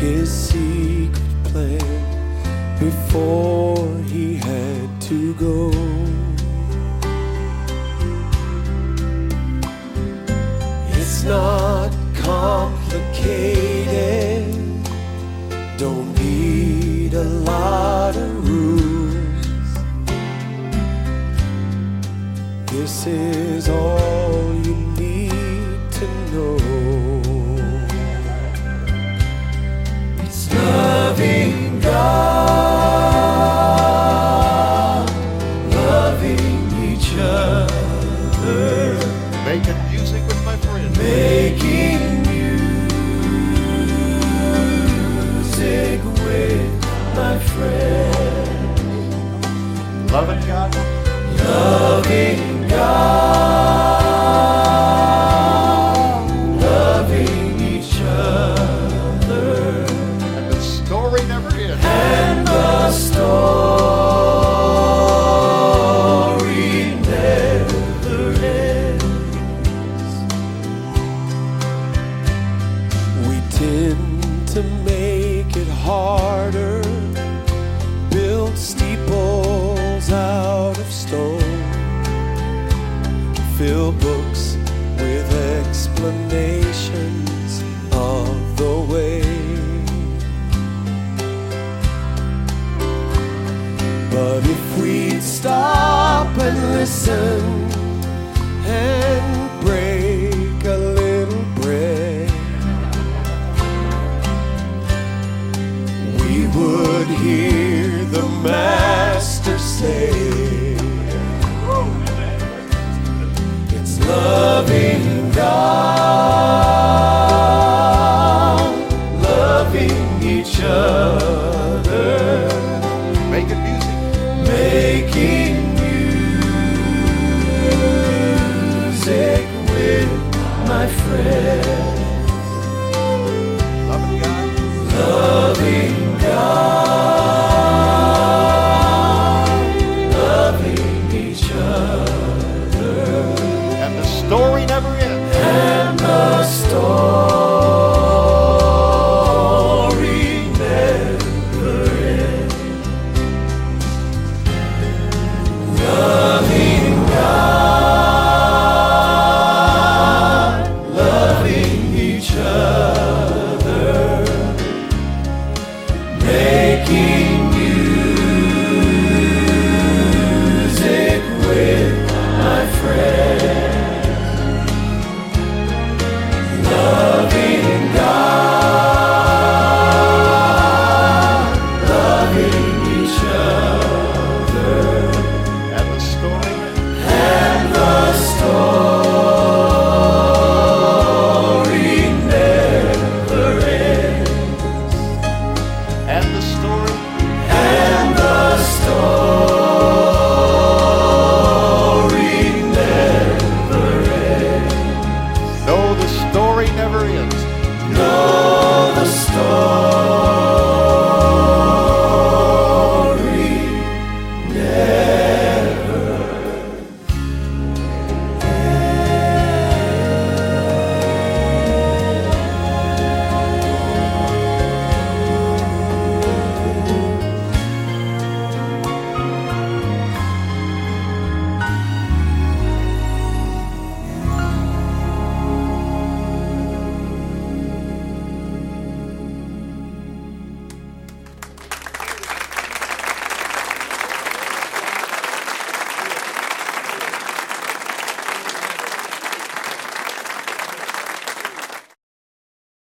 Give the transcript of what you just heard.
his secret plan before he had to go. It's not complicated, don't need a lot of rules. This is all you need to know. It's loving God, loving each other, Making music with my friends. making music with my friend, Loving God. loving God, loving each other, And the story never ends. and the story never ends. We tend to make it harder, build steeples out of stone, fill books with explanations of the way. But if we'd stop and listen and break a little bread, we would hear